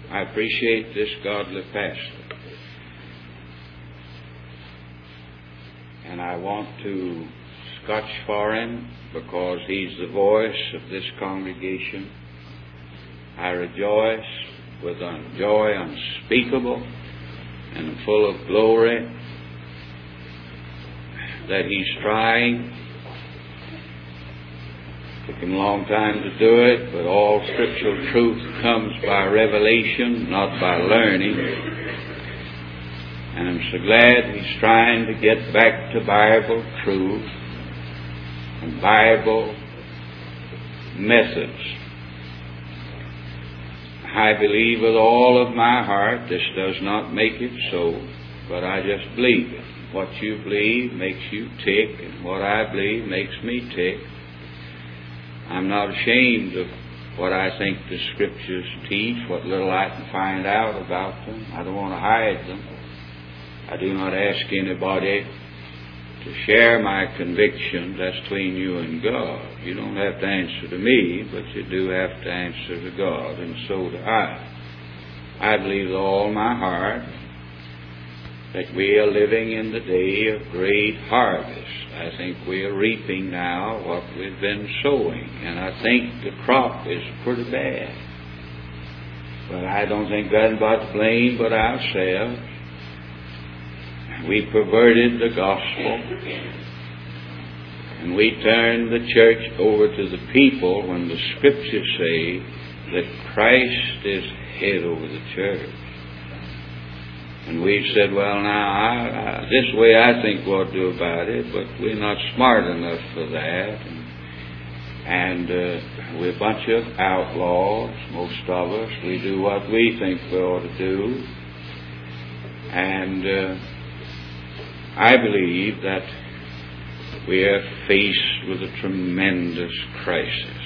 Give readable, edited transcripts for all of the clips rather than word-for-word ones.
I appreciate this godly pastor. And I want to scotch for him because he's the voice of this congregation. I rejoice with a joy unspeakable and full of glory that he's trying. Took him a long time to do it, but all scriptural truth comes by revelation, not by learning. And I'm so glad he's trying to get back to Bible truth and Bible methods. I believe with all of my heart, this does not make it so, but I just believe it. What you believe makes you tick, and what I believe makes me tick. I'm not ashamed of what I think the Scriptures teach, what little I can find out about them. I don't want to hide them. I do not ask anybody to share my convictions. That's between you and God. You don't have to answer to me, but you do have to answer to God, and so do I. I believe with all my heart that we are living in the day of great harvest. I think we are reaping now what we've been sowing, and I think the crop is pretty bad. But I don't think that's about to blame but ourselves. We perverted the gospel, and we turned the church over to the people when the Scriptures say that Christ is head over the church. And we've said, well, now, this way I think we'll do about it, but we're not smart enough for that. And we're a bunch of outlaws, most of us. We do what we think we ought to do. And I believe that we are faced with a tremendous crisis.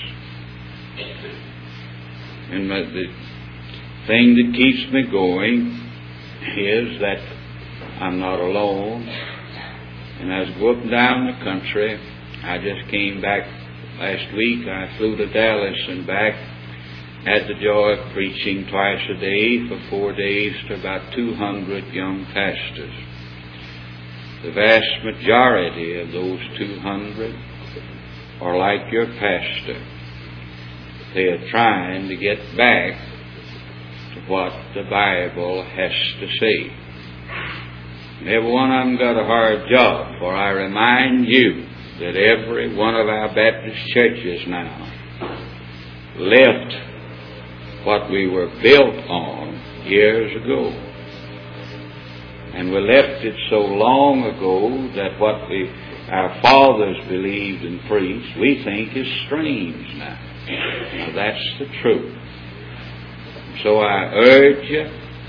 And the thing that keeps me going is that I'm not alone. And as I go up and down the country, I just came back last week. I flew to Dallas and back. Had the joy of preaching twice a day for 4 days to about 200 young pastors. The vast majority of those 200 are like your pastor. They are trying to get back to what the Bible has to say. And every one of them got a hard job, for I remind you that every one of our Baptist churches now left what we were built on years ago. And we left it so long ago that what our fathers believed and preached, we think is strange now. Now that's the truth. So I urge you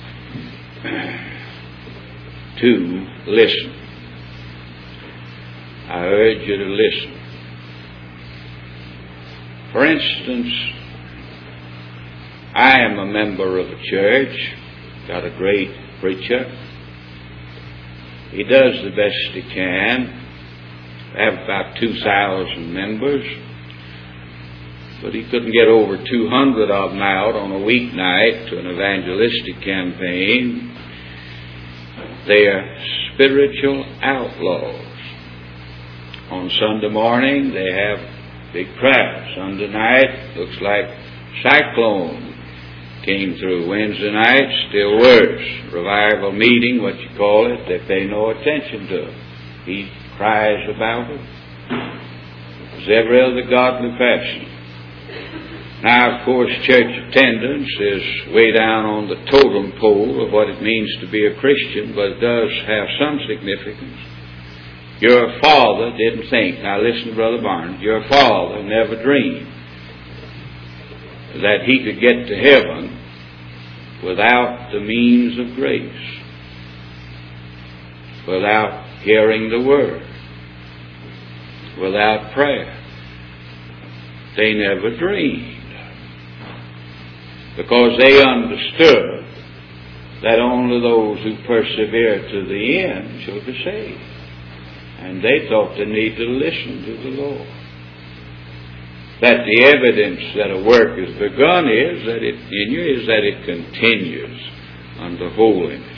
to listen. I urge you to listen. For instance, I am a member of a church, got a great preacher. He does the best he can. We have about 2,000 members. But he couldn't get over 200 of them out on a weeknight to an evangelistic campaign. They are spiritual outlaws. On Sunday morning, they have big crowds. Sunday night, looks like cyclone came through. Wednesday night, still worse. Revival meeting, what you call it, they pay no attention to it. He cries about it as every other godly pastor. Now, of course, church attendance is way down on the totem pole of what it means to be a Christian, but it does have some significance. Your father didn't think, now listen, Brother Barnes, your father never dreamed that he could get to heaven without the means of grace, without hearing the Word, without prayer. They never dreamed, because they understood that only those who persevere to the end shall be saved. And they thought they needed to listen to the Lord. that the evidence that a work is begun is that it in you is that it continues unto holiness.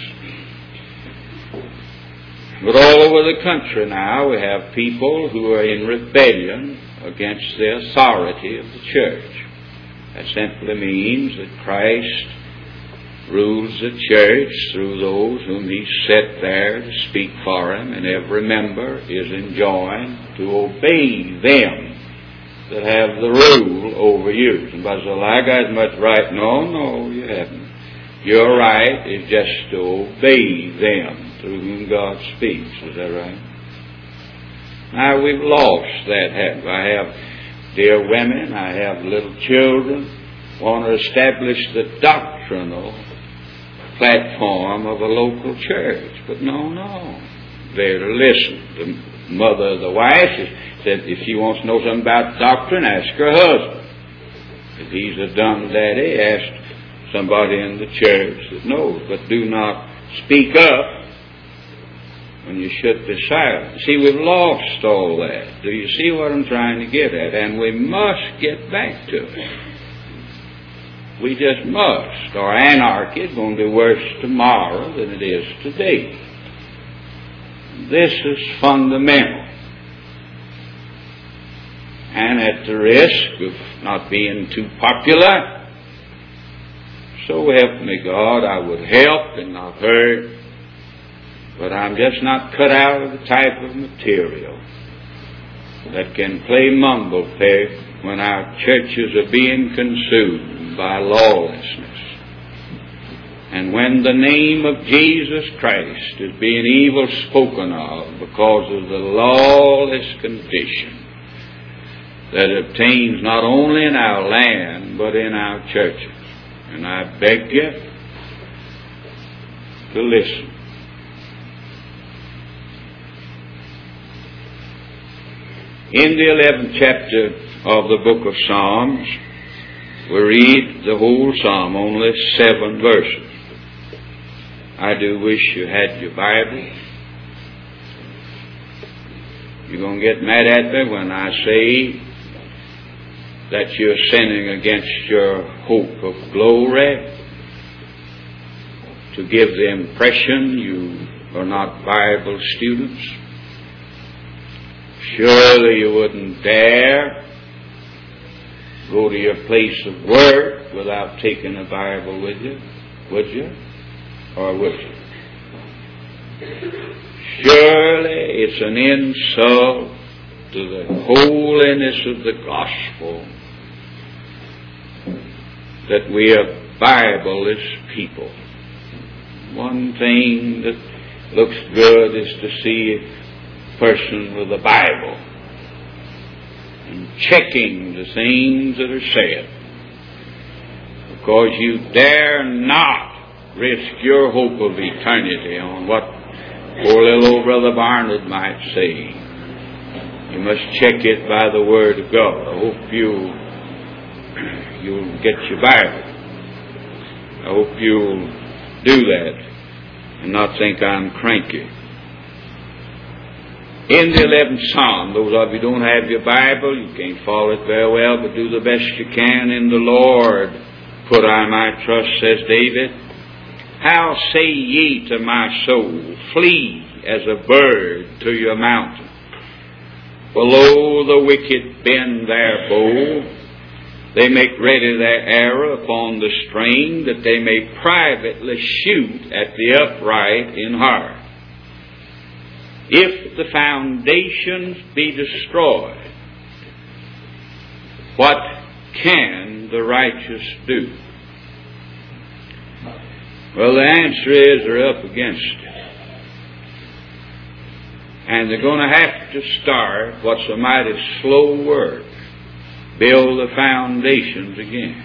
But all over the country now we have people who are in rebellion against the authority of the church. That simply means that Christ rules the church through those whom He set there to speak for Him, and every member is enjoined to obey them that have the rule over you. Somebody says, well, I got much right. No, you haven't. Your right is just to obey them through whom God speaks. Is that right? Now, we've lost that, haven't we? I have dear women, I have little children, want to establish the doctrinal platform of a local church. But no. They're to listen. The mother of the wife said if she wants to know something about doctrine, ask her husband. If he's a dumb daddy, ask somebody in the church that knows. But do not speak up when you should be silent. See, we've lost all that. Do you see what I'm trying to get at? And we must get back to it. We just must, or anarchy is going to be worse tomorrow than it is today. This is fundamental. And at the risk of not being too popular, so help me God, I would help and not hurt, but I'm just not cut out of the type of material that can play mumble-peg when our churches are being consumed by lawlessness. And when the name of Jesus Christ is being evil spoken of because of the lawless condition that obtains not only in our land but in our churches. And I beg you to listen. In the 11th chapter of the book of Psalms, we read the whole psalm, only 7 verses. I do wish you had your Bible. You're going to get mad at me when I say that you're sinning against your hope of glory, to give the impression you are not Bible students. Surely you wouldn't dare go to your place of work without taking a Bible with you, would you? Or would you? Surely it's an insult to the holiness of the gospel that we are Bible-less people. One thing that looks good is to see a person with a Bible and checking the things that are said, because you dare not risk your hope of eternity on what poor little old Brother Barnard might say. You must check it by the Word of God. I hope you'll get your Bible. I hope you'll do that and not think I'm cranky. In the 11th Psalm, those of you who don't have your Bible, you can't follow it very well, but do the best you can. In the Lord put I my trust, says David. How say ye to my soul, flee as a bird to your mountain? Below the wicked bend their bow. They make ready their arrow upon the string, that they may privately shoot at the upright in heart. If the foundations be destroyed, what can the righteous do? Well, the answer is they're up against it. And they're going to have to start what's a mighty slow work. Build the foundations again.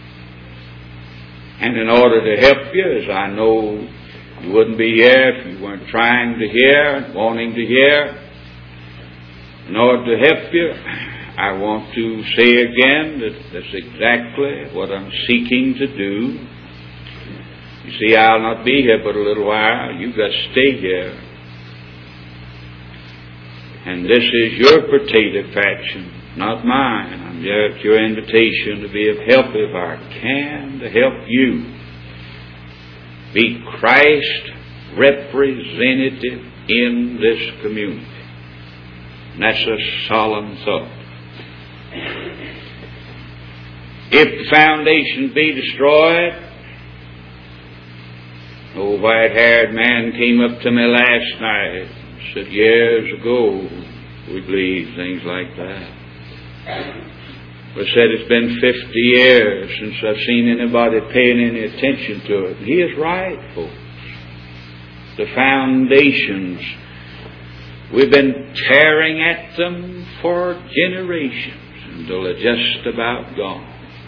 And in order to help you, as I know you wouldn't be here if you weren't trying to hear and wanting to hear, in order to help you, I want to say again that that's exactly what I'm seeking to do. You see, I'll not be here but a little while. You've got to stay here. And this is your potato faction, not mine. I'm It's your invitation to be of help if I can, to help you be Christ representative in this community. And that's a solemn thought. If the foundation be destroyed, an old white-haired man came up to me last night and said, years ago we believed things like that. But said it's been 50 years since I've seen anybody paying any attention to it. And he is right, folks. The foundations, we've been tearing at them for generations until they're just about gone.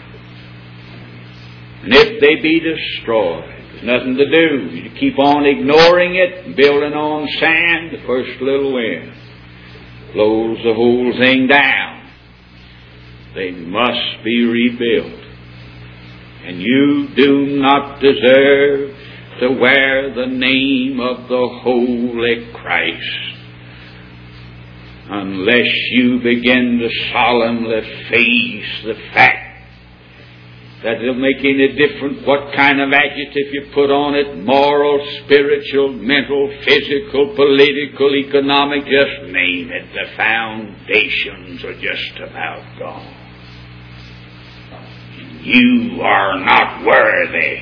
And if they be destroyed, there's nothing to do. You keep on ignoring it, building on sand. The first little wind blows the whole thing down. They must be rebuilt. And you do not deserve to wear the name of the Holy Christ unless you begin to solemnly face the fact that it'll make any difference what kind of adjective you put on it, moral, spiritual, mental, physical, political, economic, just name it. The foundations are just about gone. You are not worthy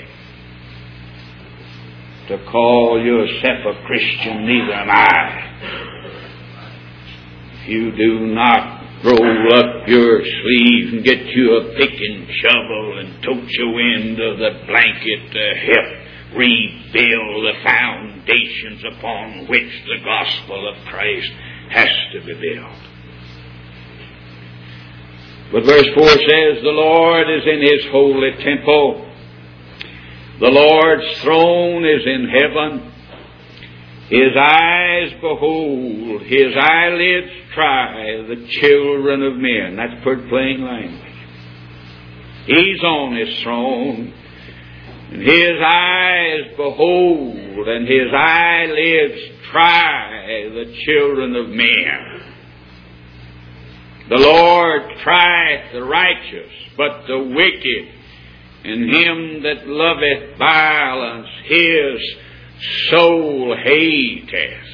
to call yourself a Christian, neither am I. If you do not roll up your sleeves and get you a pick and shovel and tote you into the blanket to help rebuild the foundations upon which the gospel of Christ has to be built. But verse 4 says, the Lord is in His holy temple. The Lord's throne is in heaven. His eyes behold, His eyelids try the children of men. That's pretty plain language. He's on His throne, and His eyes behold, and His eyelids try the children of men. The Lord trieth the righteous, but the wicked, and him that loveth violence, his soul hateth.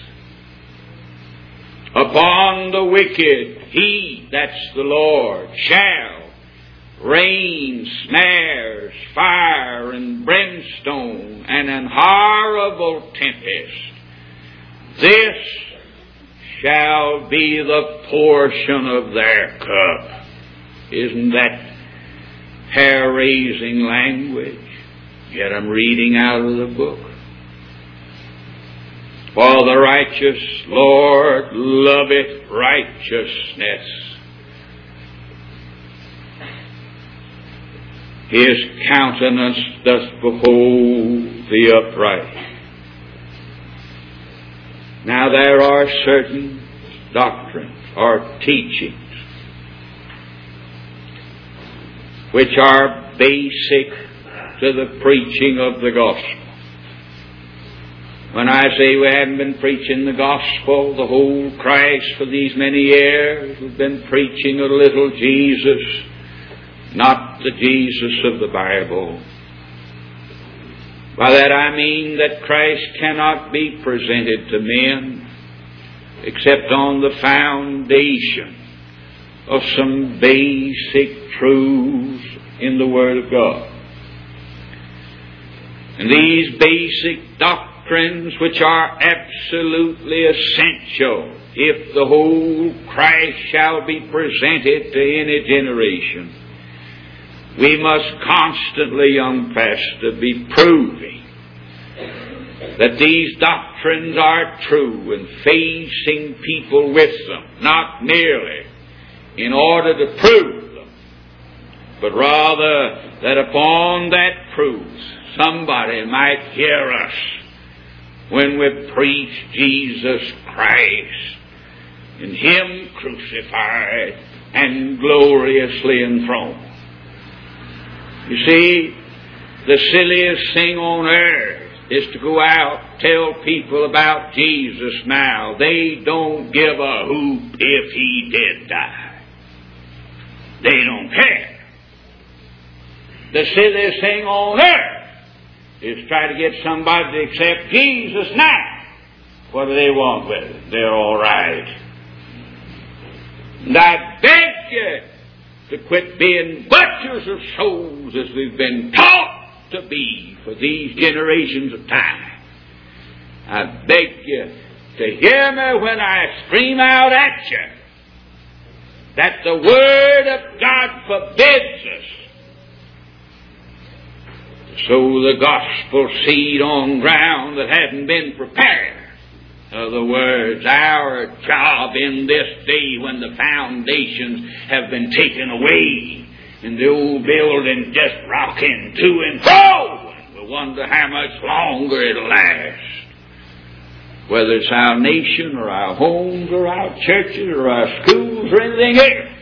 Upon the wicked, He, that's the Lord, shall rain snares, fire, and brimstone, and an horrible tempest. This shall be the portion of their cup. Isn't that hair-raising language? Yet I'm reading out of the book. For the righteous Lord loveth righteousness. His countenance doth behold the upright. Now there are certain doctrines or teachings which are basic to the preaching of the gospel. When I say we haven't been preaching the gospel, the whole Christ for these many years, we've been preaching a little Jesus, not the Jesus of the Bible. By that I mean that Christ cannot be presented to men except on the foundation of some basic truths in the Word of God. And these basic doctrines, which are absolutely essential if the whole Christ shall be presented to any generation, we must constantly, young pastor, be proving that these doctrines are true and facing people with them, not merely in order to prove them, but rather that upon that proof somebody might hear us when we preach Jesus Christ and Him crucified and gloriously enthroned. You see, the silliest thing on earth is to go out, tell people about Jesus now. They don't give a hoot if He did die. They don't care. The silliest thing on earth is try to get somebody to accept Jesus now. What do they want with it? They're all right. And I beg you to quit being butchers of souls as we've been taught to be for these generations of time. I beg you to hear me when I scream out at you that the Word of God forbids us to sow the gospel seed on ground that hasn't been prepared. In other words, our job in this day when the foundations have been taken away and the old building just rocking to and fro, and we wonder how much longer it'll last. Whether it's our nation or our homes or our churches or our schools or anything else.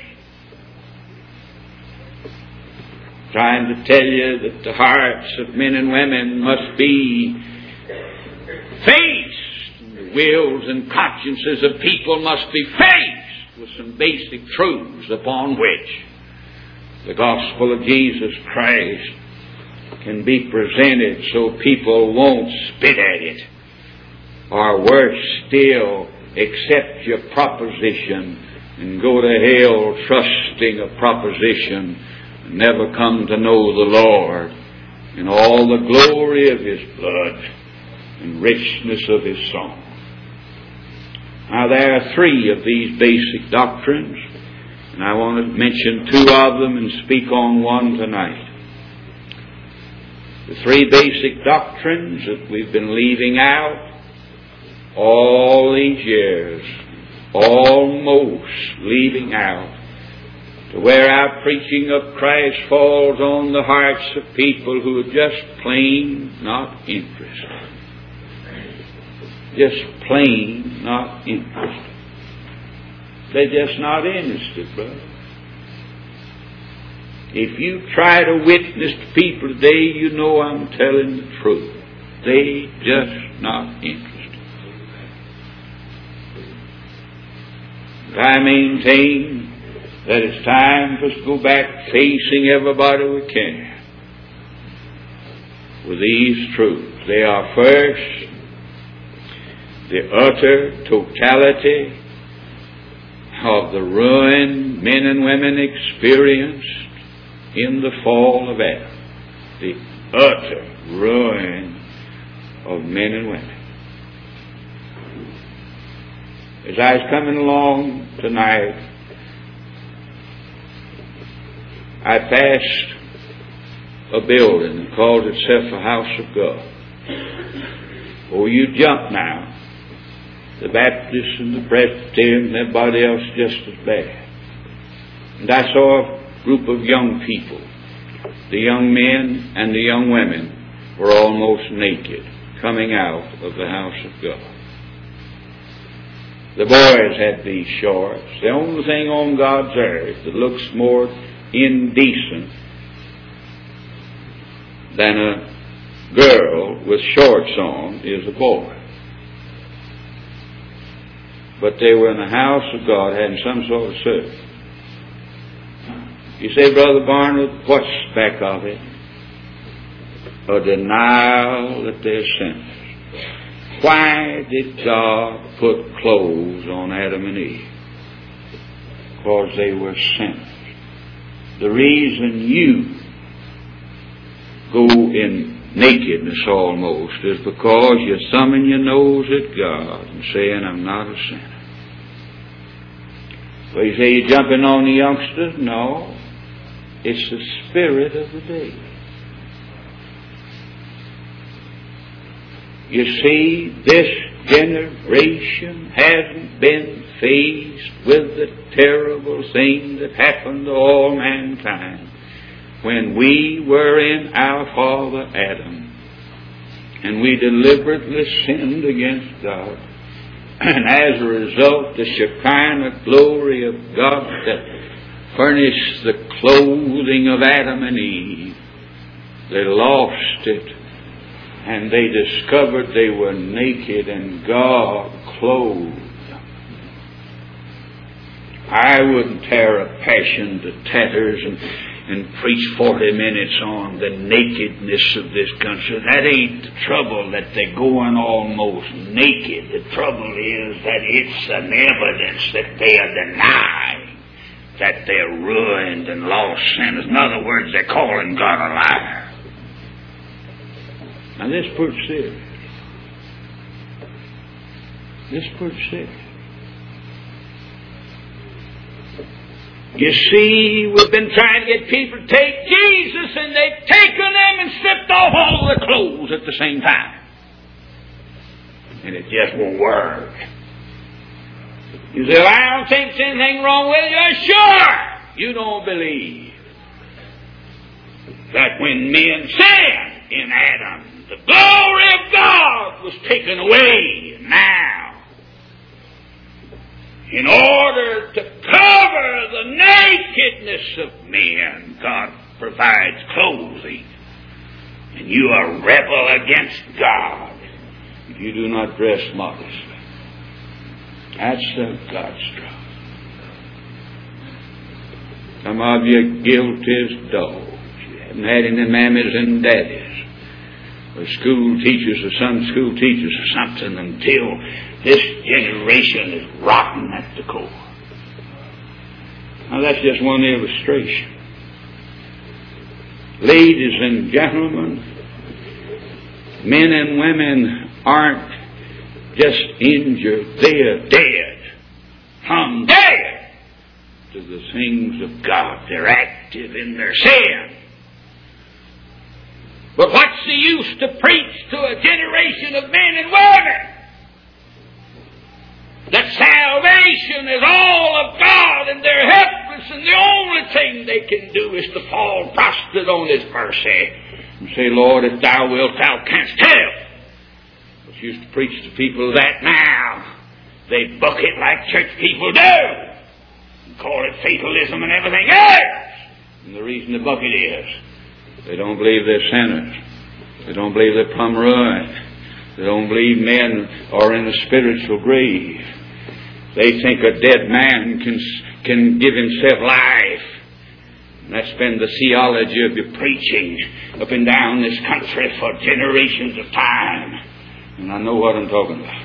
Trying to tell you that the hearts of men and women must be faced. The wills and consciences of people must be faced with some basic truths upon which the gospel of Jesus Christ can be presented so people won't spit at it. Or worse still, accept your proposition and go to hell trusting a proposition and never come to know the Lord in all the glory of His blood and richness of His song. Now there are three of these basic doctrines, and I want to mention two of them and speak on one tonight. The three basic doctrines that we've been leaving out all these years, almost leaving out, to where our preaching of Christ falls on the hearts of people who are just plain not interested. Just plain not interested. They're just not interested, brother. If you try to witness to people today, you know I'm telling the truth. They just not interested. I maintain that it's time for us to go back facing everybody we can with these truths. They are first, the utter totality of the ruin men and women experienced in the fall of Adam. The utter ruin of men and women. As I was coming along tonight, I passed a building that calls itself a house of God. Oh, you jump now. The Baptists and the Presbyterians and everybody else just as bad. And I saw a group of young people. The young men and the young women were almost naked, coming out of the house of God. The boys had these shorts. The only thing on God's earth that looks more indecent than a girl with shorts on is a boy. But they were in the house of God having some sort of service. You say, Brother Barnard, what's back of it? A denial that they're sinners. Why did God put clothes on Adam and Eve? Because they were sinners. The reason you go in nakedness almost is because you're thumbing your nose at God and saying, I'm not a sinner. Well, you say you're jumping on the youngsters? No. It's the spirit of the day. You see, this generation hasn't been faced with the terrible thing that happened to all mankind when we were in our father Adam and we deliberately sinned against God. And as a result, the Shekinah glory of God that furnished the clothing of Adam and Eve, they lost it. And they discovered they were naked and God clothed them. I wouldn't tear a passion to tatters and preach 40 minutes on the nakedness of this country. That ain't the trouble, that they're going almost naked. The trouble is that it's an evidence that they are denying that they're ruined and lost sinners. In other words, they're calling God a liar. Now this is pretty serious. This is pretty serious. You see, we've been trying to get people to take Jesus, and they've taken them and stripped off all their clothes at the same time. And it just won't work. You say, well, I don't think there's anything wrong with you. Sure, you don't believe that when men sinned in Adam, the glory of God was taken away. And now, in order to cover the nakedness of men, God provides clothing. And you are a rebel against God if you do not dress modestly. That's God's trouble. Some of you are guilty as dogs. You haven't had any mammies and daddies, or school teachers or Sunday school teachers or something, until this generation is rotten at the core. Now that's just one illustration. Ladies and gentlemen, men and women aren't just injured, they are dead. Hung dead to the things of God. They're active in their sin. But what's the use to preach to a generation of men and women that salvation is all of God and they're helpless, and the only thing they can do is to fall prostrate on His mercy and say, Lord, if Thou wilt, Thou canst help. But you used to preach to people that now they buck it like church people do and call it fatalism and everything else. And the reason they buck it is they don't believe they're sinners. They don't believe they're plumb ruined. They don't believe men are in a spiritual grave. They think a dead man can give himself life. And that's been the theology of your preaching up and down this country for generations of time. And I know what I'm talking about.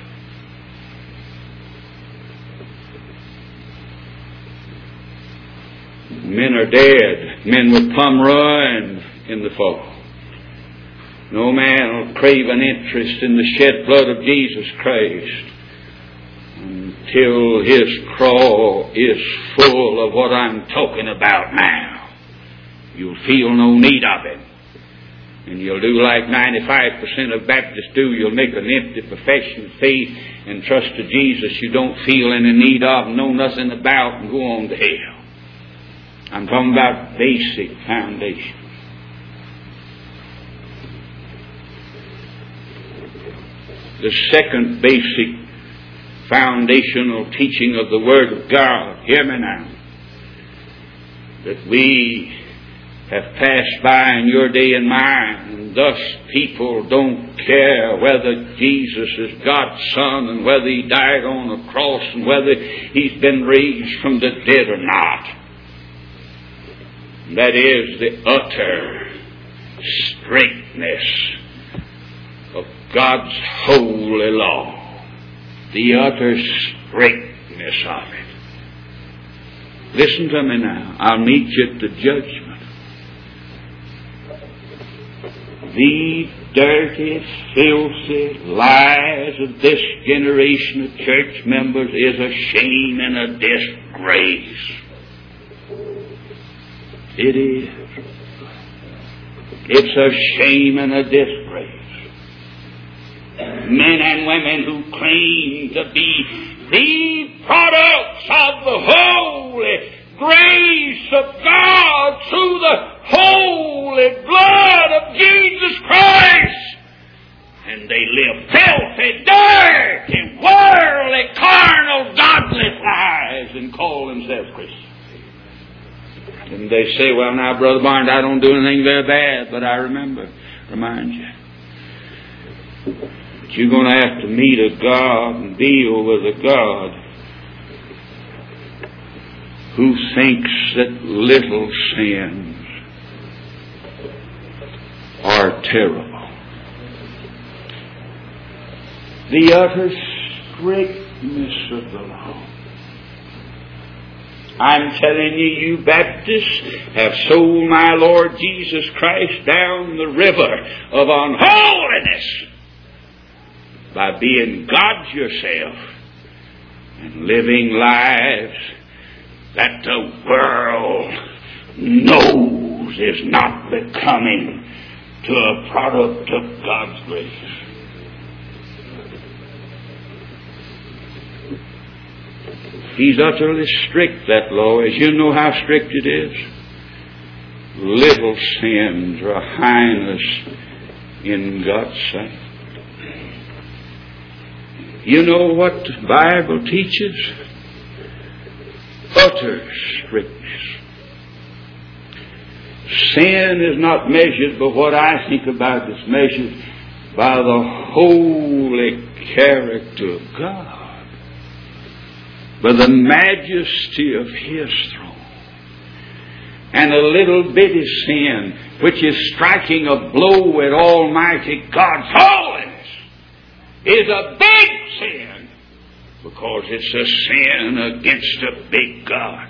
Men are dead. Men were plumb ruined in the fall. No man will crave an interest in the shed blood of Jesus Christ until his craw is full of what I'm talking about now. You'll feel no need of it. And you'll do like 95% of Baptists do. You'll make an empty profession of faith and trust to Jesus you don't feel any need of, know nothing about, and go on to hell. I'm talking about basic foundation. The second basic foundational teaching of the Word of God, hear me now, that we have passed by in your day and mine, and thus people don't care whether Jesus is God's Son and whether He died on a cross and whether He's been raised from the dead or not. That is the utter strictness of God's holy law. The utter strictness of it. Listen to me now. I'll meet you at the judgment. These dirty, filthy lies of this generation of church members is a shame and a disgrace. It is. It's a shame and a disgrace. Men and women who claim to be the products of the holy grace of God through the holy blood of Jesus Christ. And they live filthy, dirty, worldly, carnal, godless lives and call themselves Christians. And they say, well, now, Brother Barnes, I don't do anything very bad, but I remind you, that you're going to have to meet a God and deal with a God who thinks that little sins are terrible. The utter strictness of the law. I'm telling you, you Baptists have sold my Lord Jesus Christ down the river of unholiness by being gods yourself and living lives that the world knows is not becoming to a product of God's grace. He's utterly strict, that law is. You know how strict it is. Little sins are a highness in God's sight. You know what the Bible teaches? Utter strictness. Sin is not measured by what I think about. It's measured by the holy character of God, by the majesty of His throne. And a little bitty sin, which is striking a blow at Almighty God's holiness, is a big sin, because it's a sin against a big God.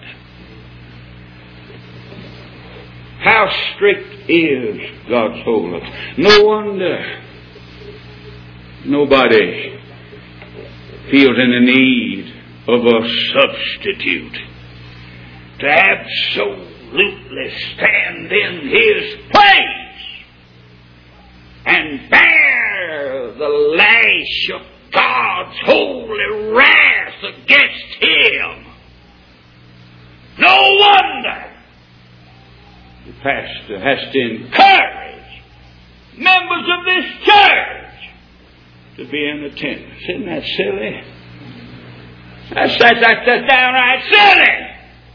How strict is God's holiness? No wonder nobody feels in the need of a substitute to absolutely stand in His place and bear the lash of God's holy wrath against Him. No wonder the pastor has to encourage members of this church to be in attendance. Isn't that silly? That's downright silly.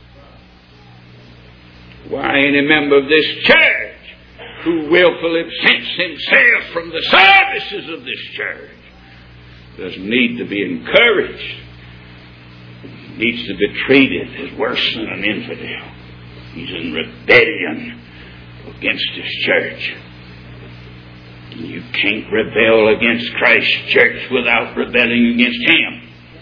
Why, any member of this church who willfully absents himself from the services of this church doesn't need to be encouraged. He needs to be treated as worse than an infidel. He's in rebellion against His church. You can't rebel against Christ's church without rebelling against Him.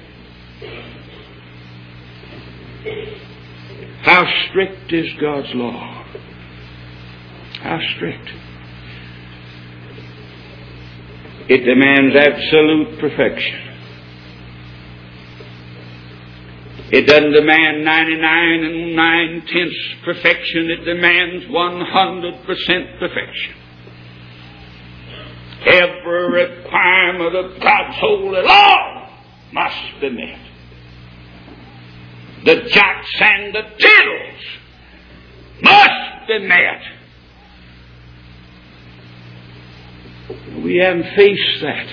How strict is God's law? How strict? It demands absolute perfection. It doesn't demand 99 9/10 perfection. It demands 100% perfection. Every requirement of God's holy law must be met. The jots and the tittles must be met. We haven't faced that.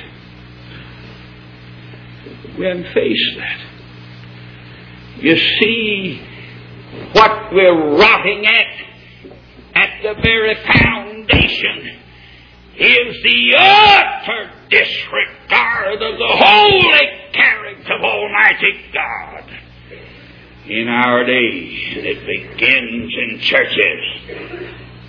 We haven't faced that. You see, what we're rotting at the very foundation, is the utter disregard of the holy character of Almighty God. In our day, it begins in churches.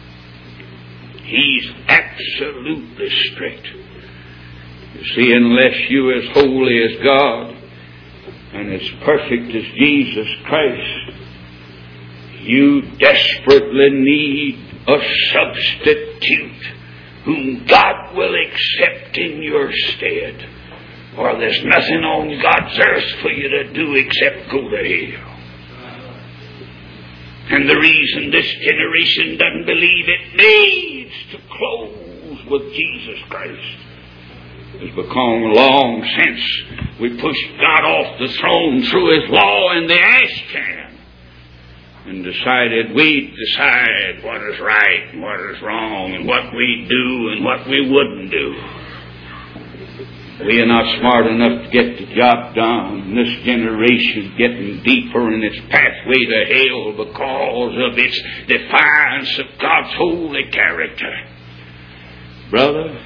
He's absolutely strict. You see, unless you're as holy as God and as perfect as Jesus Christ, you desperately need a substitute whom God will accept in your stead. Or there's nothing on God's earth for you to do except go to hell. And the reason this generation doesn't believe it needs to close with Jesus Christ is because long since we pushed God off the throne through His law in the ash can and decided we'd decide what is right and what is wrong and what we'd do and what we wouldn't do. We are not smart enough to get the job done. This generation is getting deeper in its pathway to hell because of its defiance of God's holy character. Brother,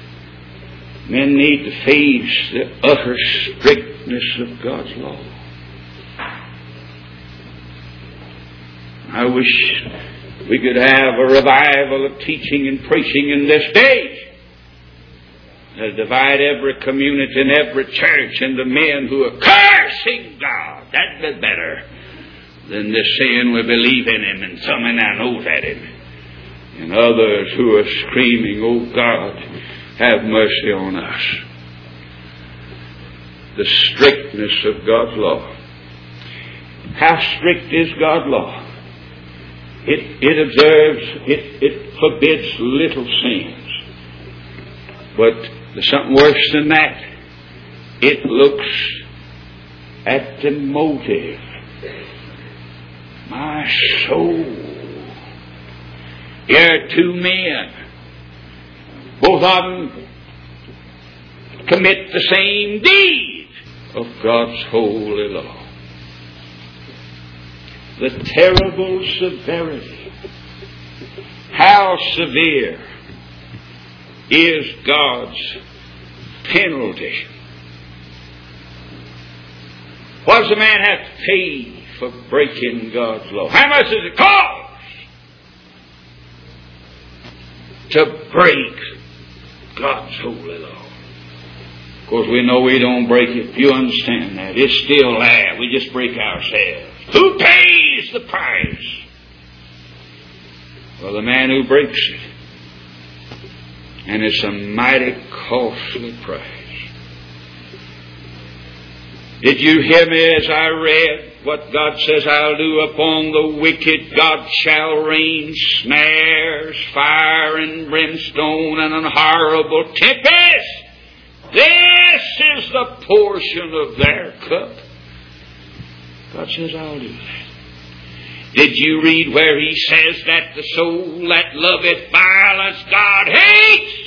men need to face the utter strictness of God's law. I wish we could have a revival of teaching and preaching in this day. Divide every community and every church into men who are cursing God. That'd be better than this sin we believe in Him and some in our nose at Him. And others who are screaming, "Oh God, have mercy on us." The strictness of God's law. How strict is God's law? It observes, it forbids little sins. But there's something worse than that. It looks at the motive. My soul. Here are two men. Both of them commit the same deed of God's holy law. The terrible severity. How severe is God's penalty? What does a man have to pay for breaking God's law? How much does it cost to break God's holy law? Of course, we know we don't break it. You understand that. It's still there. We just break ourselves. Who pays the price? Well, the man who breaks it. And it's a mighty costly price. Did you hear me as I read what God says I'll do upon the wicked? God shall rain snares, fire and brimstone, and an horrible tempest. This is the portion of their cup. God says I'll do that. Did you read where He says that the soul that loveth violence God hates?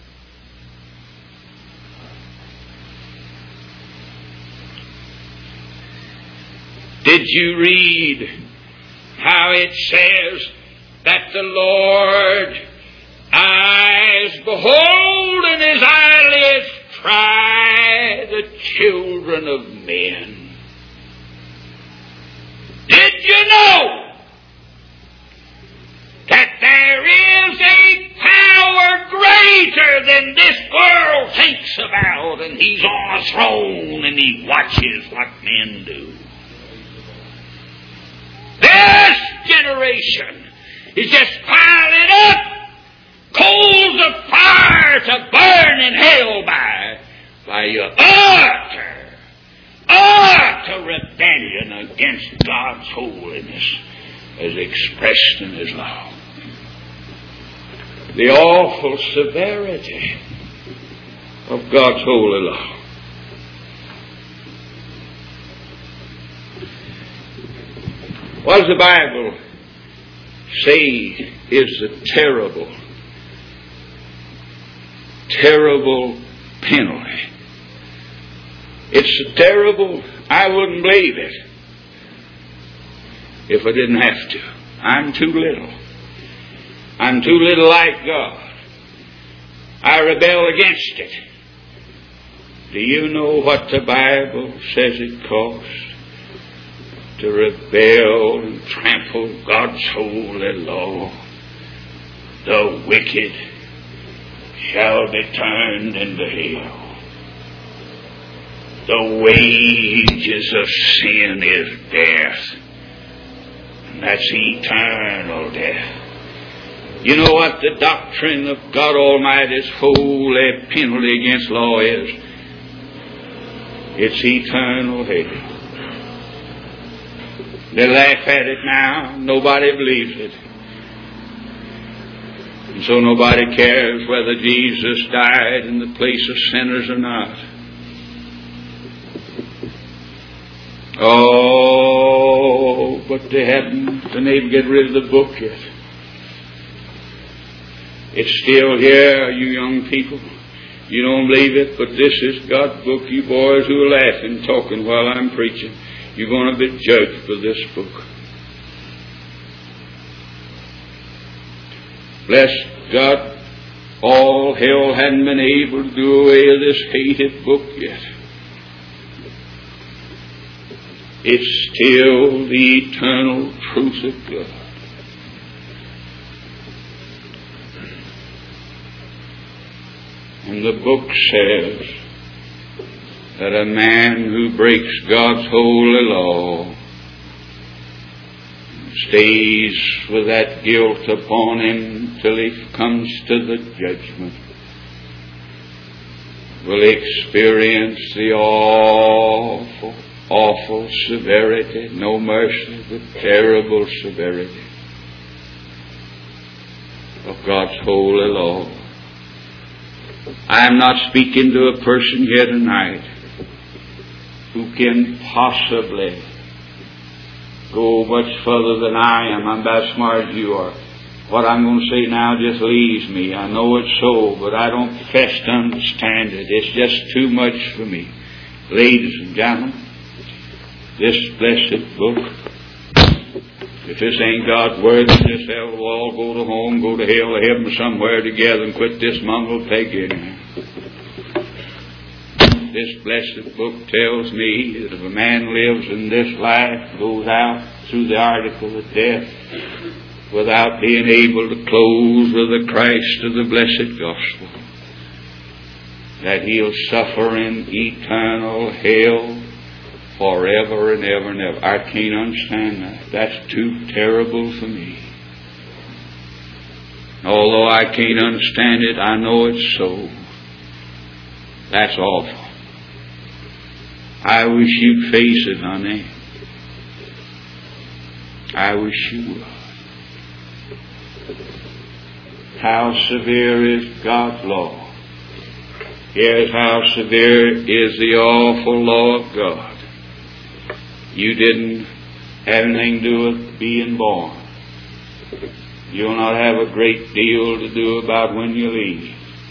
Did you read how it says that the Lord eyes behold and His eyelids try the children of men? Did you know that there is a power greater than this world thinks about, and He's on a throne and He watches what men do? This generation is just piling up coals of fire to burn in hell by your utter rebellion against God's holiness as expressed in His law. The awful severity of God's holy law. What does the Bible say is the terrible penalty? It's so terrible, I wouldn't believe it if I didn't have to. I'm too little. I'm too little like God. I rebel against it. Do you know what the Bible says it costs to rebel and trample God's holy law? The wicked shall be turned into hell. The wages of sin is death. And that's eternal death. You know what the doctrine of God Almighty's holy penalty against law is? It's eternal hell. They laugh at it now. Nobody believes it. And so nobody cares whether Jesus died in the place of sinners or not. Oh, but they haven't been able to get rid of the book yet. It's still here, you young people. You don't believe it, but this is God's book. You boys who are laughing, talking while I'm preaching, you're going to be judged for this book. Bless God, all hell hadn't been able to do away with this hated book yet. It's still the eternal truth of God. And the book says that a man who breaks God's holy law stays with that guilt upon him till he comes to the judgment, will experience the awful severity, no mercy, but terrible severity of God's holy law. I am not speaking to a person here tonight who can possibly go much further than I am. I'm about as smart as you are. What I'm going to say now just leaves me. I know it's so, but I don't profess to understand it. It's just too much for me. Ladies and gentlemen, this blessed book, if this ain't God's word, then this hell will all go to home, go to hell, or heaven, somewhere together, and quit this mumble peg in. This blessed book tells me that if a man lives in this life, goes out through the article of death, without being able to close with the Christ of the blessed gospel, that he'll suffer in eternal hell forever and ever and ever. I can't understand that. That's too terrible for me. Although I can't understand it, I know it's so. That's awful. I wish you'd face it, honey. I wish you would. How severe is God's law? Here's how severe is the awful law of God. You didn't have anything to do with being born. You'll not have a great deal to do about when you leave.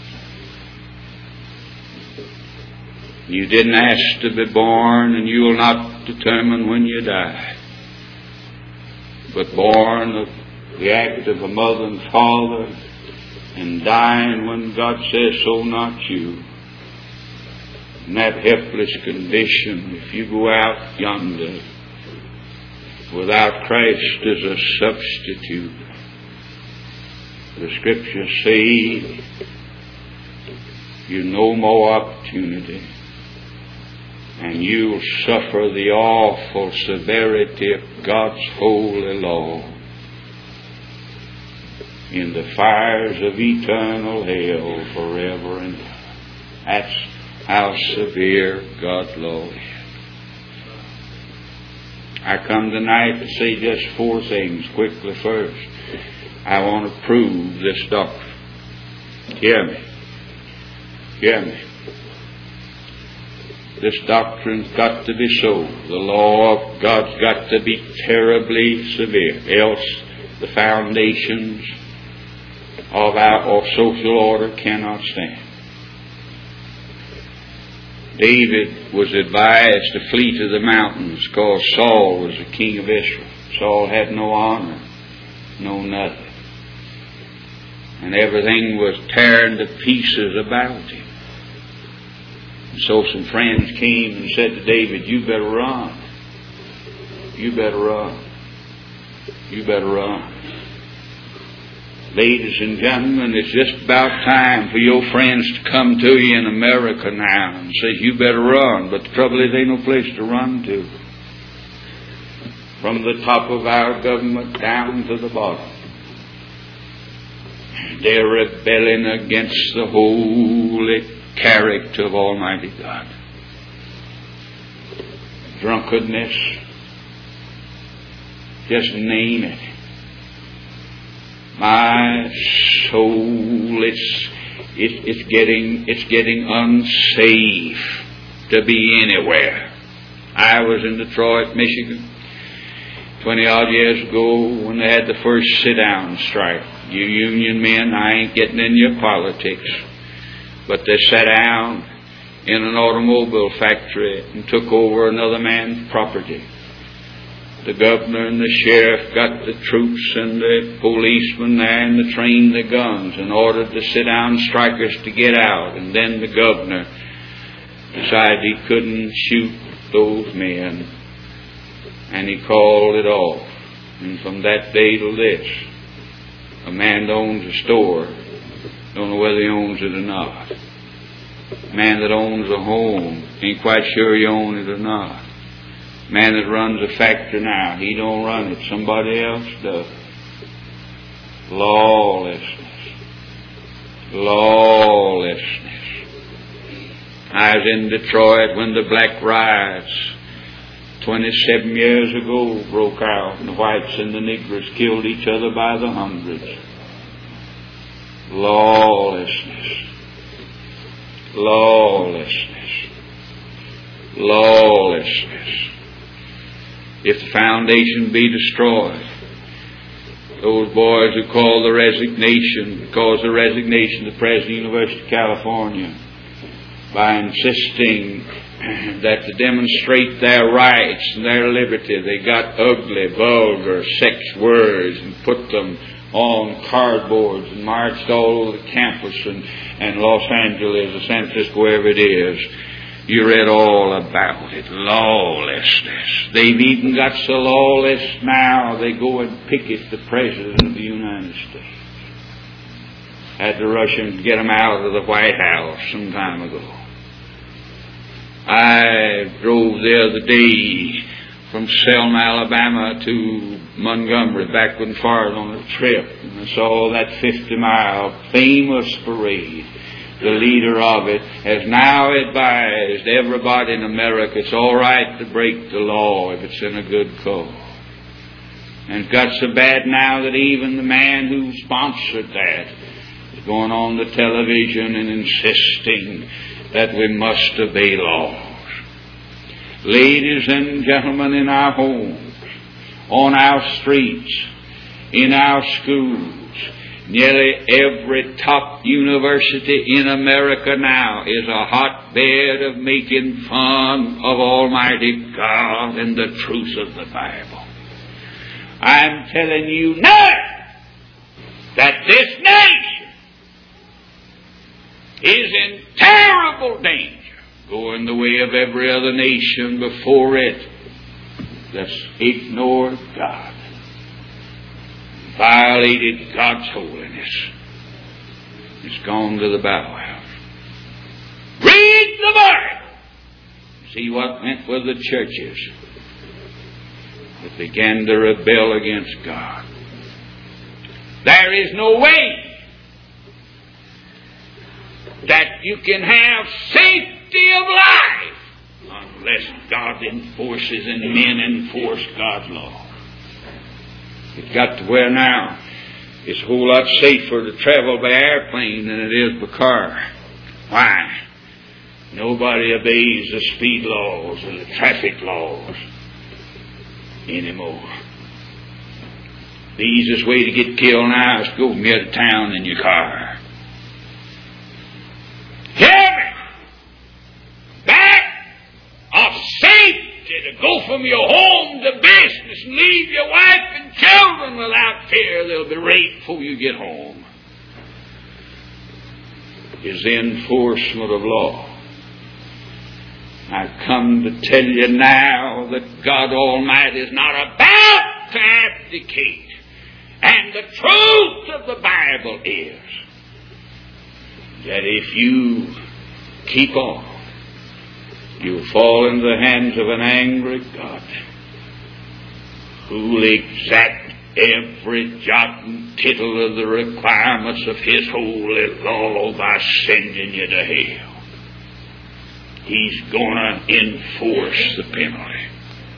You didn't ask to be born, and you will not determine when you die. But born of the act of a mother and father, and dying when God says so, not you. In that helpless condition, if you go out yonder without Christ as a substitute, the Scriptures say you no more opportunity, and you'll suffer the awful severity of God's holy law in the fires of eternal hell forever and ever. That's how severe God's law is. I come tonight to say just four things quickly. First, I want to prove this doctrine. Hear me. Hear me. This doctrine's got to be so. The law of God's got to be terribly severe. Else the foundations of our social order cannot stand. David was advised to flee to the mountains because Saul was the king of Israel. Saul had no honor, no nothing. And everything was tearing to pieces about him. And so some friends came and said to David, you better run. You better run. You better run. Ladies and gentlemen, it's just about time for your friends to come to you in America now and say, you better run. But the trouble is, ain't no place to run to. From the top of our government down to the bottom, they're rebelling against the holy character of Almighty God. Drunkenness, just name it. My soul, it's getting unsafe to be anywhere. I was in Detroit, Michigan, 20-odd years ago when they had the first sit-down strike. You union men, I ain't getting in your politics. But they sat down in an automobile factory and took over another man's property. The governor and the sheriff got the troops and the policemen there, and they trained the guns and ordered the sit-down strikers to get out. And then the governor decided he couldn't shoot those men, and he called it off. And from that day till this, a man that owns a store, don't know whether he owns it or not. Man that owns a home, ain't quite sure you own it or not. Man that runs a factory now, he don't run it, somebody else does. Lawlessness. Lawlessness. I was in Detroit when the Black Riots 27 years ago broke out, and the whites and the niggers killed each other by the hundreds. Lawlessness. Lawlessness. Lawlessness. If the foundation be destroyed, those boys who cause the resignation of the President of the University of California by insisting that to demonstrate their rights and their liberty, they got ugly, vulgar, sex words and put them on cardboards and marched all over the campus and Los Angeles or San Francisco, wherever it is. You read all about it. Lawlessness. They've even got so lawless now they go and picket the President of the United States. Had to rush him to get him out of the White House some time ago. I drove the other day from Selma, Alabama to Montgomery, backward and forward on a trip, and I saw that 50-mile famous parade. The leader of it has now advised everybody in America it's all right to break the law if it's in a good cause. And it's got so bad now that even the man who sponsored that is going on the television and insisting that we must obey laws. Ladies and gentlemen, in our homes, on our streets, in our schools, nearly every top university in America now is a hotbed of making fun of Almighty God and the truth of the Bible. I'm telling you now that this nation is in terrible danger, going the way of every other nation before it that's ignored God, violated God's holiness. It's gone to the battlehouse. Read the Bible. See what went with the churches that began to rebel against God. There is no way that you can have safety of life unless God enforces and men enforce God's law. It's got to where now it's a whole lot safer to travel by airplane than it is by car. Why? Nobody obeys the speed laws and the traffic laws anymore. The easiest way to get killed now is to go from here to town in your car. Hear me! Back of safety to go from your home to business and leave your wife and children without fear they'll be raped before you get home is the enforcement of law. I've come to tell you now that God Almighty is not about to abdicate. And the truth of the Bible is that if you keep on, you'll fall into the hands of an angry God who'll exact every jot and tittle of the requirements of His holy law by sending you to hell. He's going to enforce the penalty.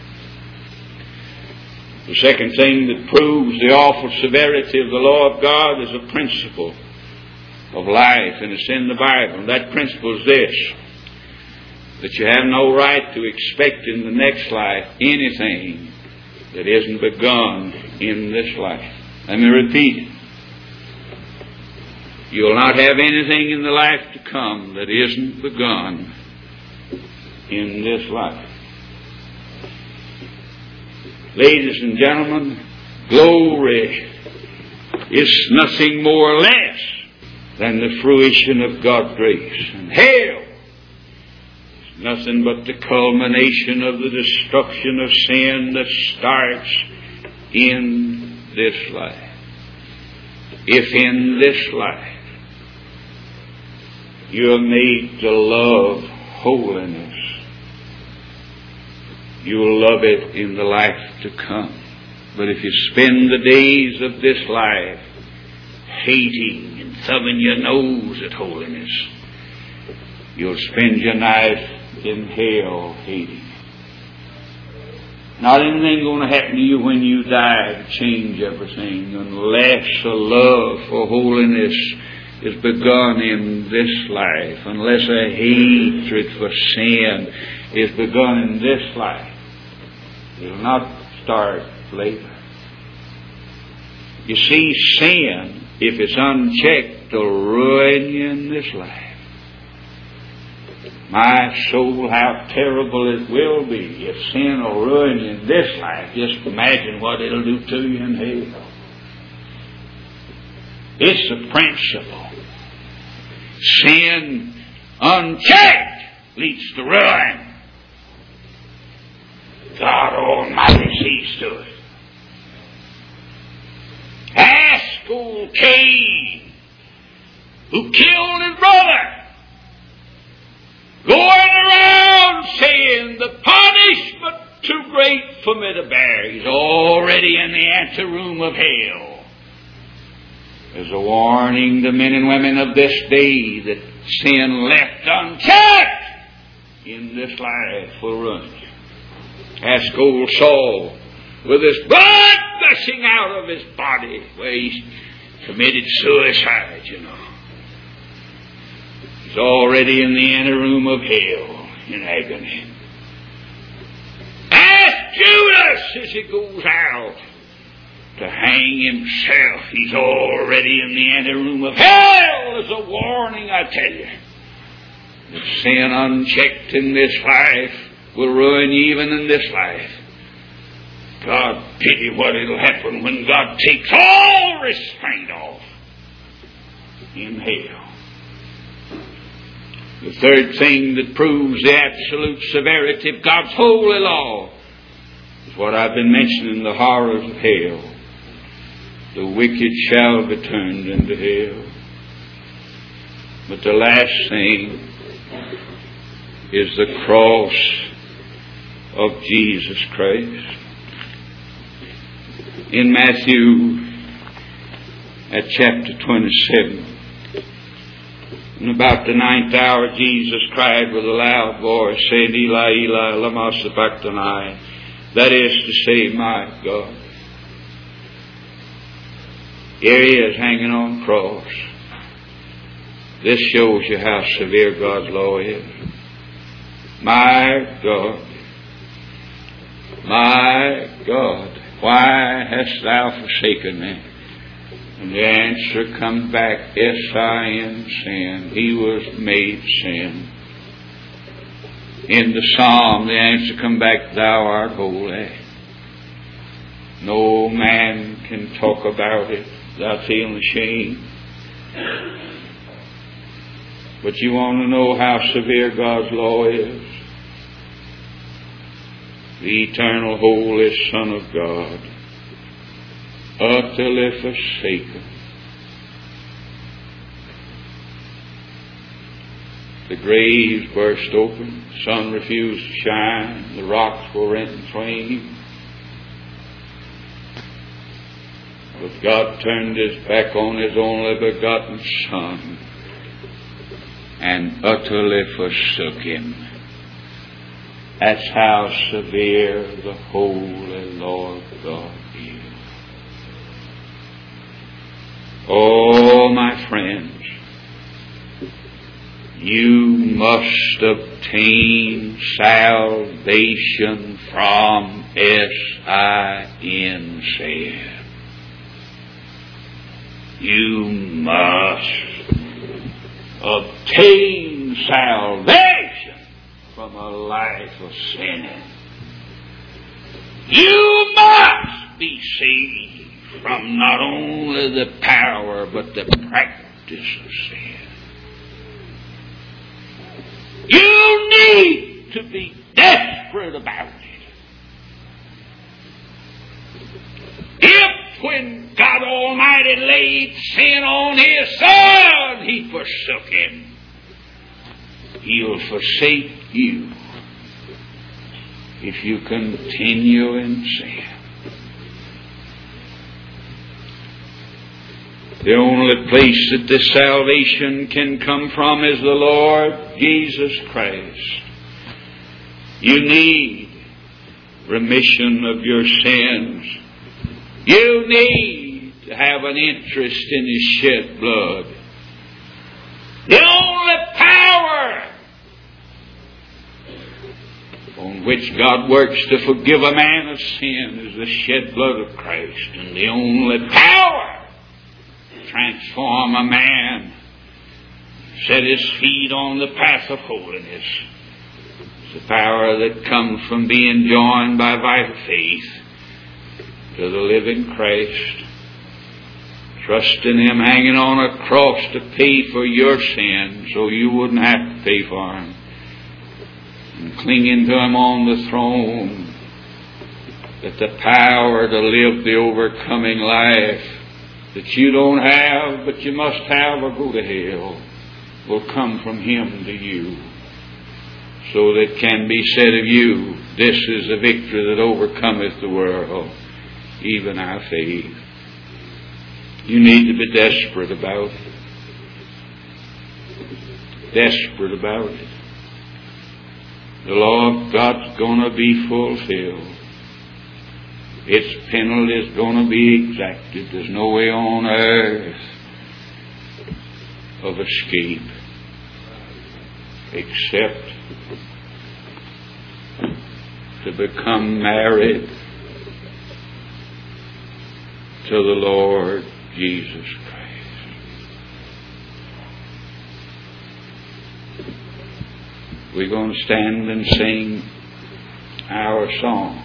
The second thing that proves the awful severity of the law of God is a principle of life, and it's in the Bible. And that principle is this: that you have no right to expect in the next life anything that isn't begun in this life. Let me repeat it. You'll not have anything in the life to come that isn't begun in this life. Ladies and gentlemen, glory is nothing more or less than the fruition of God's grace. And hell is nothing but the culmination of the destruction of sin that starts in this life. If in this life You are made to love holiness. You will love it in the life to come. But if you spend the days of this life hating and thumbing your nose at holiness, you'll spend your life in hell hating. Not anything going to happen to you when you die to change everything unless a love for holiness is begun in this life, unless a hatred for sin is begun in this life. It will not start later. You see, sin, if it's unchecked, will ruin you in this life. My soul, how terrible it will be if sin will ruin you in this life. Just imagine what it'll do to you in hell. It's the principle. Sin unchecked leads to ruin. God Almighty sees to it. Ask old Cain, who killed his brother, going around saying the punishment too great for me to bear. He's already in the anteroom of hell. There's a warning to men and women of this day that sin left unchecked in this life will ruin you. Ask old Saul, with his blood gushing out of his body, where he committed suicide, you know. He's already in the inner room of hell in agony. Ask Judas as he goes out to hang himself. He's already in the inner room of hell. As a warning, I tell you. If sin unchecked in this life will ruin you even in this life. God pity what it'll happen when God takes all restraint off in hell. The third thing that proves the absolute severity of God's holy law is what I've been mentioning, the horrors of hell. The wicked shall be turned into hell. But the last thing is the cross of Jesus Christ. In Matthew at chapter 27, in about the 9th hour, Jesus cried with a loud voice, saying, Eli, Eli, lama sabachthani. That is to say, my God. Here he is hanging on the cross. This shows you how severe God's law is. My God, my God, why hast thou forsaken me? And the answer comes back, S-I-N, sin. He was made sin. In the psalm, the answer comes back, thou art holy. No man can talk about it without feeling ashamed. But you want to know how severe God's law is? The eternal holy Son of God, utterly forsaken. The graves burst open, the sun refused to shine, the rocks were rent in twain. But God turned His back on His only begotten Son and utterly forsook Him. That's how severe the holy Lord God is. Oh, my friends, you must obtain salvation from S-I-N, sin. You must obtain salvation from a life of sinning. You must be saved from not only the power but the practice of sin. You need to be desperate about it. If when God Almighty laid sin on His Son, He forsook Him, He'll forsake you if you continue in sin. The only place that this salvation can come from is the Lord Jesus Christ. You need remission of your sins. You need to have an interest in His shed blood. The only power on which God works to forgive a man of sin is the shed blood of Christ. And the only power to transform a man, set his feet on the path of holiness, is the power that comes from being joined by vital faith to the living Christ, trusting Him hanging on a cross to pay for your sins so you wouldn't have to pay for them, and clinging to Him on the throne, that the power to live the overcoming life that you don't have but you must have or go to hell will come from Him to you, so that it can be said of you, this is the victory that overcometh the world, even our faith. You need to be desperate about it. Desperate about it. The law of God's going to be fulfilled. Its penalty is going to be exacted. There's no way on earth of escape except to become married to the Lord Jesus Christ. We're going to stand and sing our song,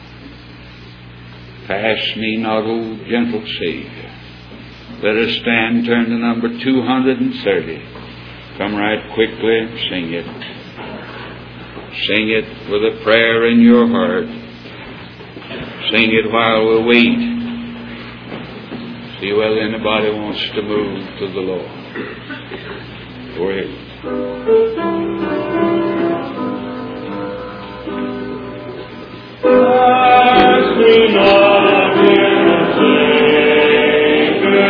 Pass Me Not, O Gentle Savior. Let us stand, turn to number 230. Come right quickly and sing it. Sing it with a prayer in your heart. Sing it while we wait. See whether anybody wants to move to the Lord. Go ahead. Pass me not, dear Savior,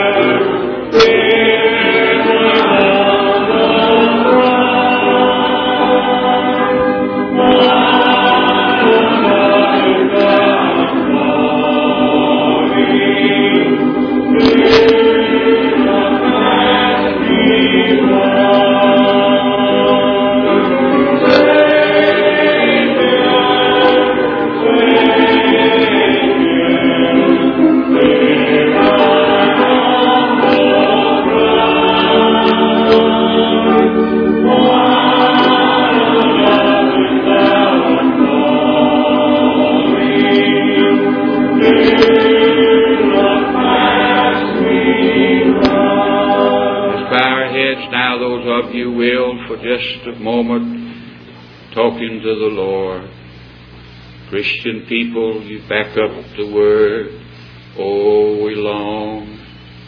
just a moment talking to the Lord. Christian people, you back up the Word. Oh, we long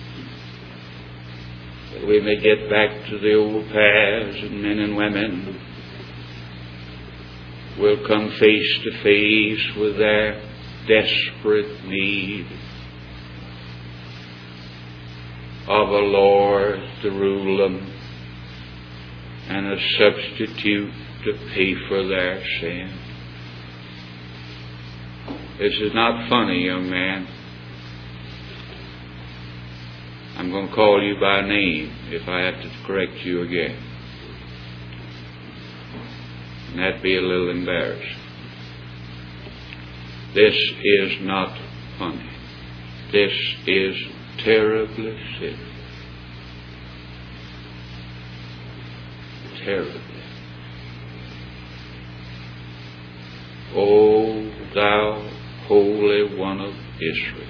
that we may get back to the old paths, and men and women will come face to face with their desperate need of a Lord to rule them and a substitute to pay for their sin. This is not funny, young man. I'm going to call you by name if I have to correct you again. And that'd be a little embarrassing. This is not funny. This is terribly sick. Terribly. O thou Holy One of Israel,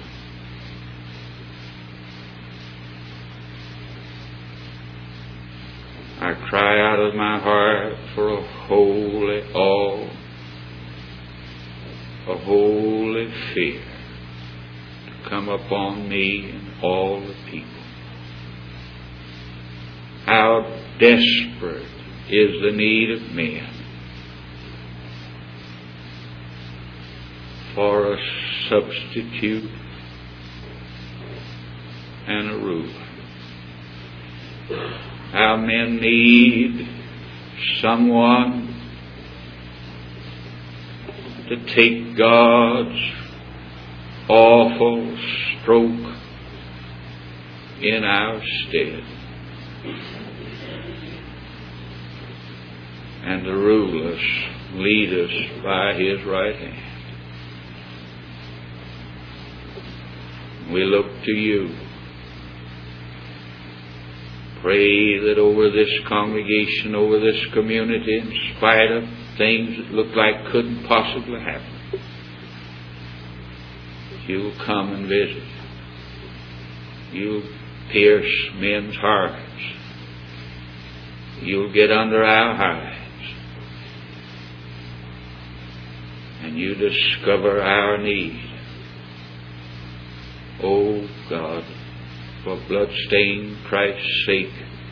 I cry out of my heart for a holy awe, a holy fear to come upon me and all the people. How desperate is the need of men for a substitute and a ruler. How men need someone to take God's awful stroke in our stead and to rule us, lead us by His right hand. We look to You. Pray that over this congregation, over this community, in spite of things that look like couldn't possibly happen, You'll come and visit. You'll pierce men's hearts. You'll get under our hides. And You discover our need. Oh God, for blood-stained Christ's sake,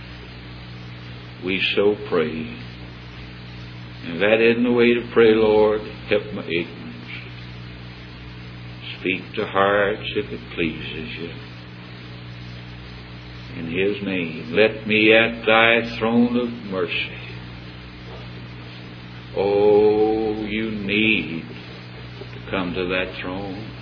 we so pray. And that isn't the way to pray, Lord. Help my ignorance. Speak to hearts if it pleases You. In His name, let me at Thy throne of mercy. Oh, You need to come to that throne.